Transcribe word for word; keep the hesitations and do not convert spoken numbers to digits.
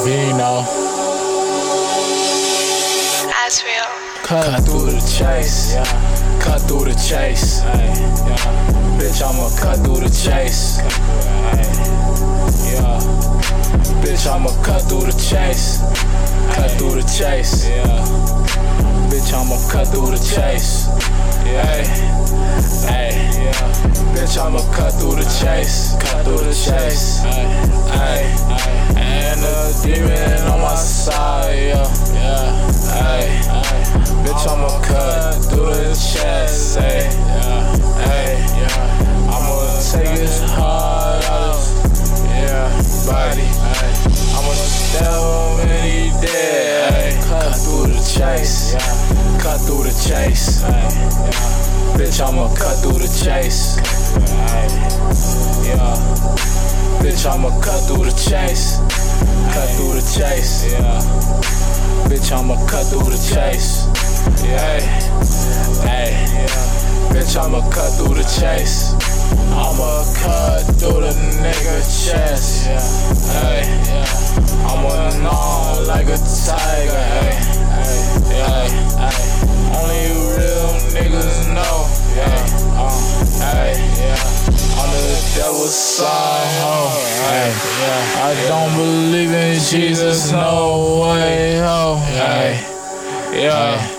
Vino. As real. Cut, cut through the chase, yeah. Cut through the chase, ay, yeah. Bitch, I'ma cut through the chase, ay, yeah. Bitch, I'ma cut through the chase, cut through the chase, yeah. Bitch, I'ma cut through the chase, ay, ay, yeah. Bitch, I'ma cut through the chase, cut through the chase, ay, ay, ay. And the demon on my side, yeah, yeah, ay, ay. Bitch, I'ma cut through the chest, ay, yeah, ay, yeah. I'ma take his heart out of, yeah, body, ay. I'ma stab him and he dead, ay. Cut through the chase, yeah. Cut through the chase, ay, yeah. Bitch, I'ma cut through the chase, ay, yeah. Bitch, I'ma cut through the chase, cut through the chase, yeah. Bitch, I'ma cut through the chase, yeah, hey, yeah. Bitch, I'ma cut through the chase, I'ma cut through the nigga chest, yeah, hey, yeah. I'ma gnaw like a tiger, hey, hey, yeah, hey. Only real niggas know, yeah, uh, hey, yeah. I'm the devil's son, ho, hey, yeah. I don't believe in Jesus, no way, ho, hey, yeah.